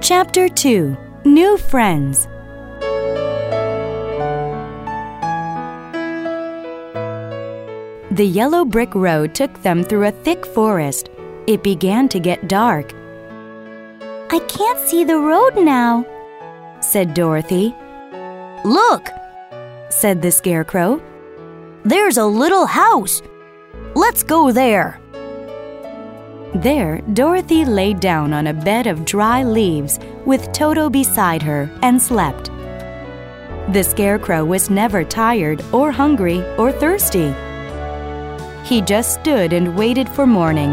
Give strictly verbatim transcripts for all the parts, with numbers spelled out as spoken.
Chapter two. New Friends. The yellow brick road took them through a thick forest. It began to get dark. "I can't see the road now," said Dorothy. "Look," said the Scarecrow. "There's a little house. Let's go there." There, Dorothy lay down on a bed of dry leaves with Toto beside her and slept. The Scarecrow was never tired or hungry or thirsty. He just stood and waited for morning.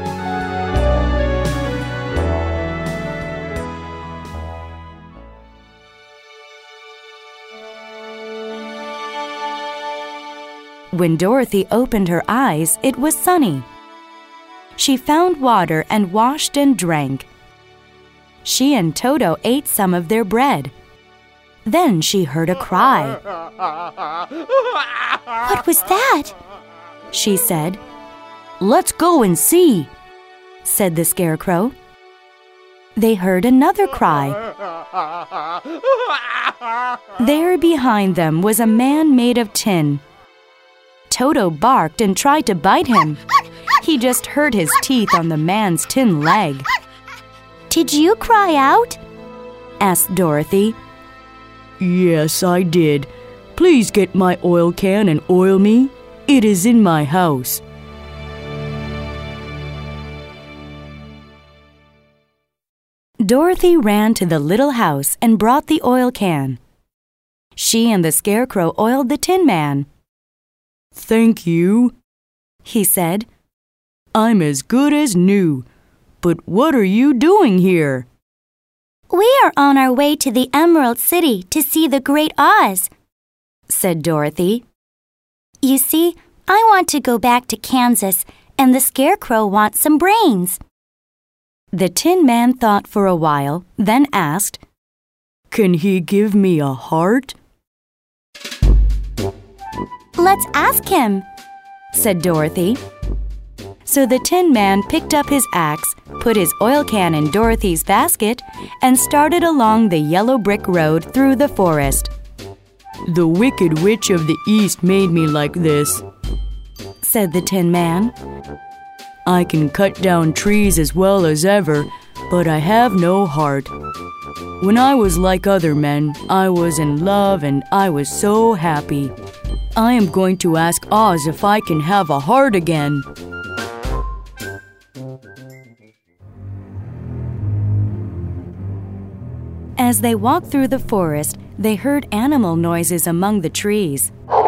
When Dorothy opened her eyes, it was sunny. She found water and washed and drank. She and Toto ate some of their bread. Then she heard a cry. "What was that?" she said. "Let's go and see," said the Scarecrow. They heard another cry. There behind them was a man made of tin. Toto barked and tried to bite him. He just hurt his teeth on the man's tin leg. "Did you cry out?" asked Dorothy. "Yes, I did. Please get my oil can and oil me. It is in my house." Dorothy ran to the little house and brought the oil can. She and the Scarecrow oiled the Tin Man. "Thank you," he said. "I'm as good as new. But what are you doing here?" "We are on our way to the Emerald City to see the Great Oz," said Dorothy. "You see, I want to go back to Kansas, and the Scarecrow wants some brains." The Tin Man thought for a while, then asked, "Can he give me a heart?" "Let's ask him," said Dorothy. So the Tin Man picked up his axe, put his oil can in Dorothy's basket, and started along the yellow brick road through the forest. "The Wicked Witch of the East made me like this," said the Tin Man. "I can cut down trees as well as ever, but I have no heart. When I was like other men, I was in love and I was so happy. I am going to ask Oz if I can have a heart again." As they walked through the forest, they heard animal noises among the trees.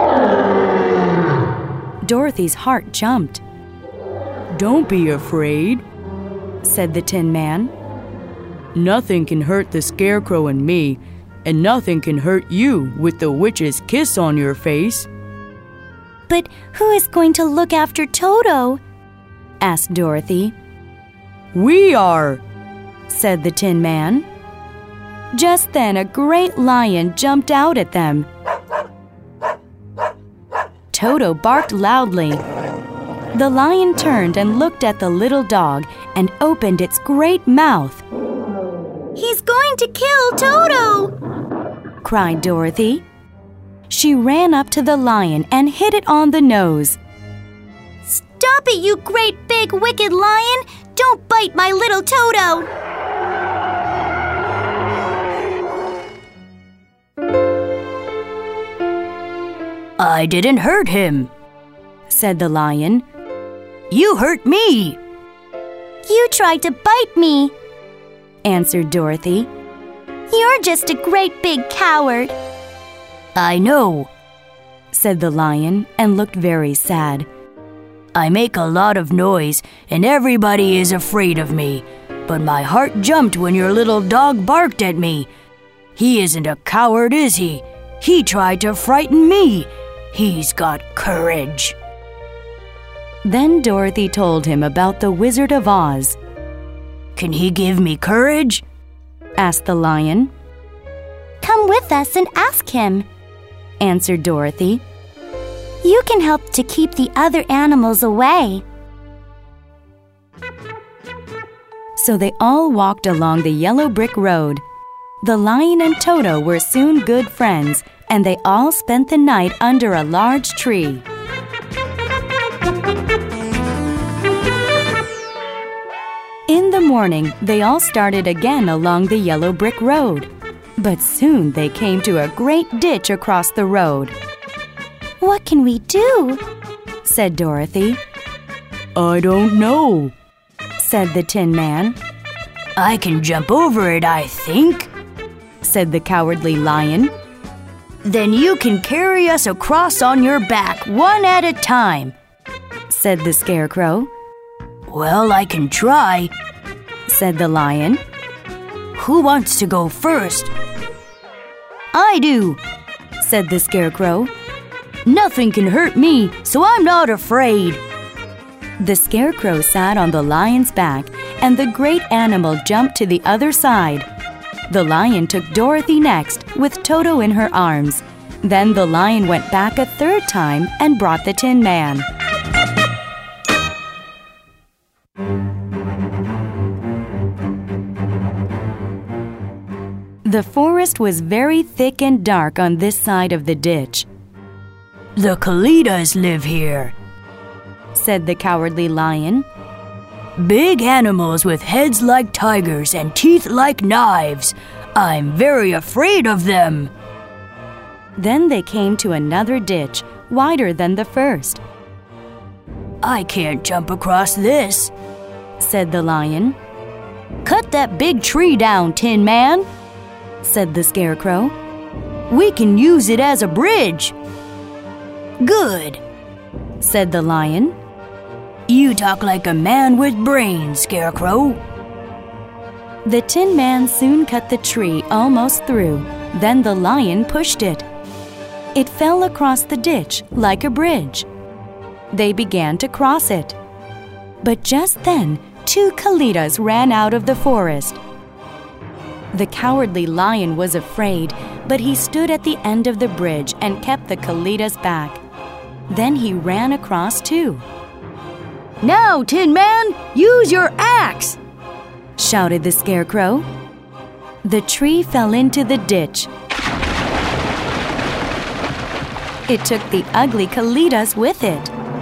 Dorothy's heart jumped. "Don't be afraid," said the Tin Man. "Nothing can hurt the Scarecrow and me, and nothing can hurt you with the witch's kiss on your face." "But who is going to look after Toto?" asked Dorothy. "We are," said the Tin Man. Just then a great lion jumped out at them. Toto barked loudly. The lion turned and looked at the little dog and opened its great mouth. "He's going to kill Toto!" cried Dorothy. She ran up to the lion and hit it on the nose. "Stop it, you great big wicked lion! Don't bite my little Toto!" "I didn't hurt him," said the lion. "You hurt me." "You tried to bite me," answered Dorothy. "You're just a great big coward." "I know," said the lion and looked very sad. "I make a lot of noise and everybody is afraid of me, but my heart jumped when your little dog barked at me. He isn't a coward, is he? He tried to frighten me. He's got courage." Then Dorothy told him about the Wizard of Oz. "Can he give me courage?" asked the lion. "Come with us and ask him," answered Dorothy. "You can help to keep the other animals away." So they all walked along the yellow brick road. The lion and Toto were soon good friends, and they all spent the night under a large tree. In the morning, they all started again along the yellow brick road. But soon they came to a great ditch across the road. "What can we do?" said Dorothy. I don't know, said the Tin Man. I can jump over it, I think, said the Cowardly Lion. Then you can carry us across on your back, one at a time, said the Scarecrow. Well, I can try, said the Lion. Who wants to go first? I do, said the Scarecrow. Nothing can hurt me, so I'm not afraid. The Scarecrow sat on the lion's back, and the great animal jumped to the other side. The lion took Dorothy next, with Toto in her arms. Then the lion went back a third time and brought the Tin Man. The forest was very thick and dark on this side of the ditch. The Kalidas live here, said the Cowardly Lion. Big animals with heads like tigers and teeth like knives. I'm very afraid of them. Then they came to another ditch, wider than the first. I can't jump across this, said the lion. Cut that big tree down, Tin Man, said the Scarecrow. We can use it as a bridge. Good, said the lion. You talk like a man with brains, Scarecrow. The Tin Man soon cut the tree almost through. Then the lion pushed it. It fell across the ditch like a bridge. They began to cross it. But just then, two Kalidas ran out of the forest. The Cowardly Lion was afraid, but he stood at the end of the bridge and kept the Kalidas back. Then he ran across too. Now, Tin Man, use your axe, shouted the Scarecrow. The tree fell into the ditch. It took the ugly Kalidas with it.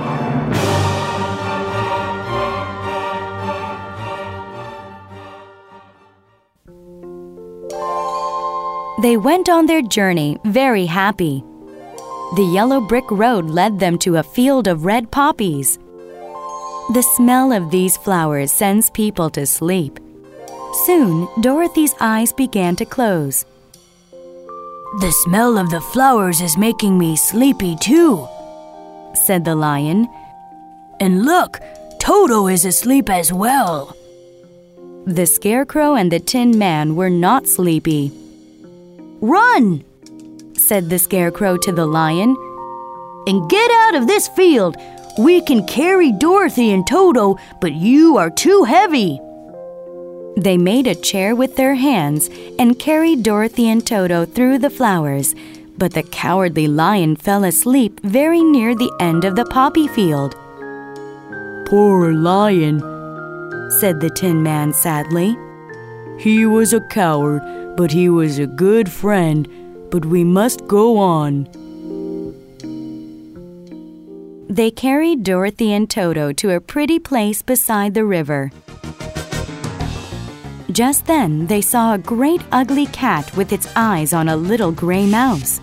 They went on their journey very happy. The yellow brick road led them to a field of red poppies. The smell of these flowers sends people to sleep. Soon, Dorothy's eyes began to close. The smell of the flowers is making me sleepy too, said the lion. And look, Toto is asleep as well. The Scarecrow and the Tin Man were not sleepy. Run, said the Scarecrow to the lion, and get out of this field. We can carry Dorothy and Toto, but you are too heavy. They made a chair with their hands and carried Dorothy and Toto through the flowers, but the Cowardly Lion fell asleep very near the end of the poppy field. Poor lion, said the Tin Man sadly. He was a coward, but he was a good friend. But we must go on. They carried Dorothy and Toto to a pretty place beside the river. Just then, they saw a great ugly cat with its eyes on a little gray mouse.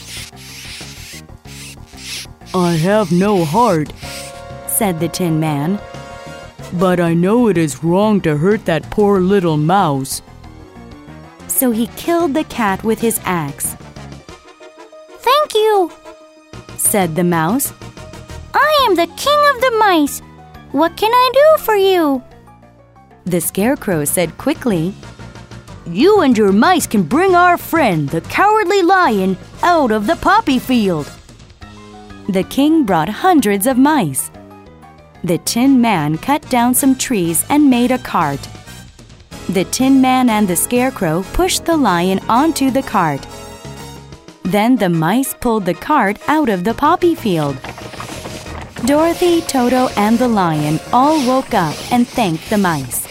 I have no heart, said the Tin Man. But I know it is wrong to hurt that poor little mouse. So he killed the cat with his axe. Thank you, said the mouse. I am the king of the mice. What can I do for you? The Scarecrow said quickly, You and your mice can bring our friend, the Cowardly Lion, out of the poppy field. The king brought hundreds of mice. The Tin Man cut down some trees and made a cart. The Tin Man and the Scarecrow pushed the lion onto the cart. Then the mice pulled the cart out of the poppy field. Dorothy, Toto, and the lion all woke up and thanked the mice.